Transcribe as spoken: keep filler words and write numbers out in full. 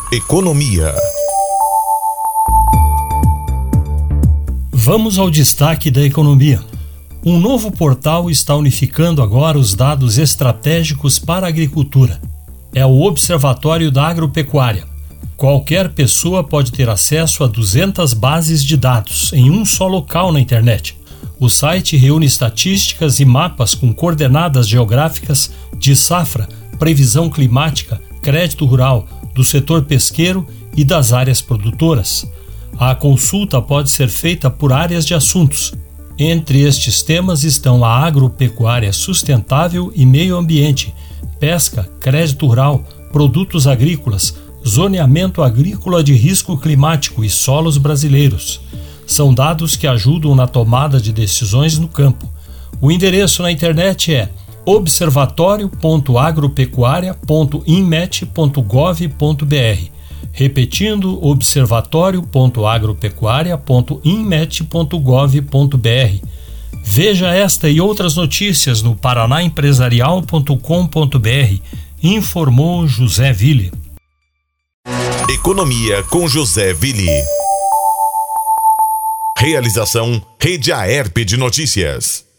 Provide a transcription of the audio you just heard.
Economia. Vamos ao destaque da economia. Um novo portal está unificando agora os dados estratégicos para a agricultura. É o Observatório da Agropecuária. Qualquer pessoa pode ter acesso a duzentas bases de dados em um só local na internet. O site reúne estatísticas e mapas com coordenadas geográficas de safra, previsão climática, crédito rural, do setor pesqueiro e das áreas produtoras. A consulta pode ser feita por áreas de assuntos. Entre estes temas estão a agropecuária sustentável e meio ambiente, pesca, crédito rural, produtos agrícolas, zoneamento agrícola de risco climático e solos brasileiros. São dados que ajudam na tomada de decisões no campo. O endereço na internet é observatório ponto agropecuária ponto inmet ponto gov ponto br. Repetindo, observatório ponto agropecuária ponto inmet ponto gov ponto br. Veja esta e outras notícias no paraná empresarial ponto com ponto br. Informou José Ville. Economia com José Ville. Realização Rede Aerp de Notícias.